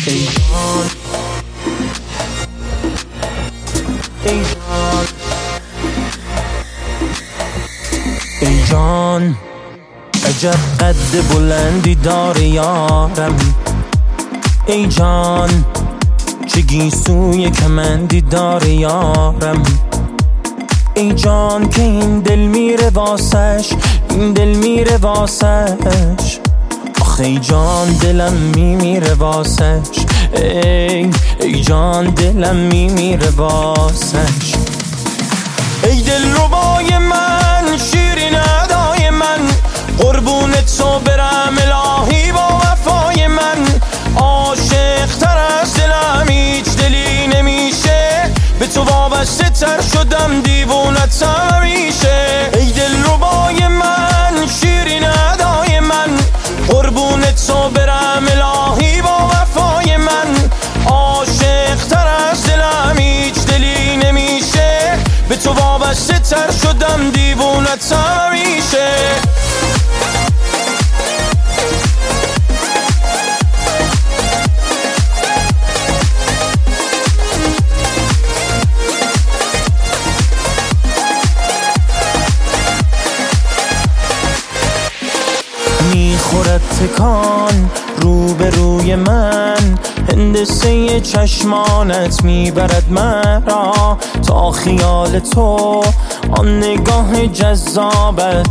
ای جان ای جان ای جان، عجب قد بلندی داره یارم. ای جان، چه گیسوی کمندی داره یارم. ای جان که این دل میره واسش، این دل میره واسش. آخه ای جان دلم میمیره واسش. ای جان دلم میمیره واسش. ای دل ربای من، شیرین ادای من، قربون تو برم الهی با وفای من. عاشق تر از دلم هیچ دلی نمیشه، به تو وابسته تر شدم دیوونت همیشه. ای دل ربای من، شیرین ادای من، قربون تو برم الهی با وفای من. عاشق تر از دلم هیچ دلی نمیشه، به تو وابسته تر شدم دیوونت همیشه. میخورد تکان روبروی من، هندسه چشمانت میبرد مرا تا خیال تو. آن نگاه جذابت،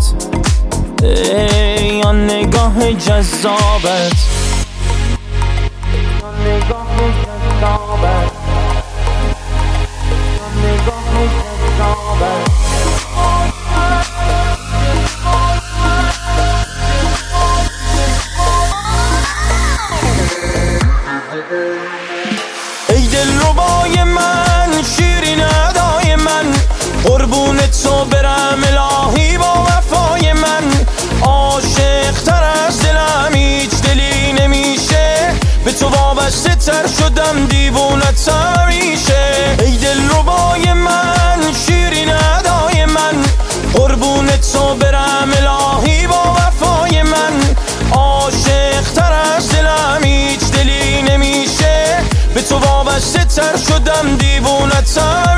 ای آن نگاه جذابت، آن نگاه جذابت، آن نگاه جذابت. ای دل ربای من، شیرین ادای من، قربون تو برم الهی با وفای من. عاشق تر از دلم هیچ دلی نمیشه، به تو وابسته تر شدم دیوونت همیشه. ای دل ربای من، شیرین ادای من، قربون تو برم الهی با وفای من. عاشق تر از دلم هیچ دلی نمیشه، به تو وابسته تر شدم دیوونت.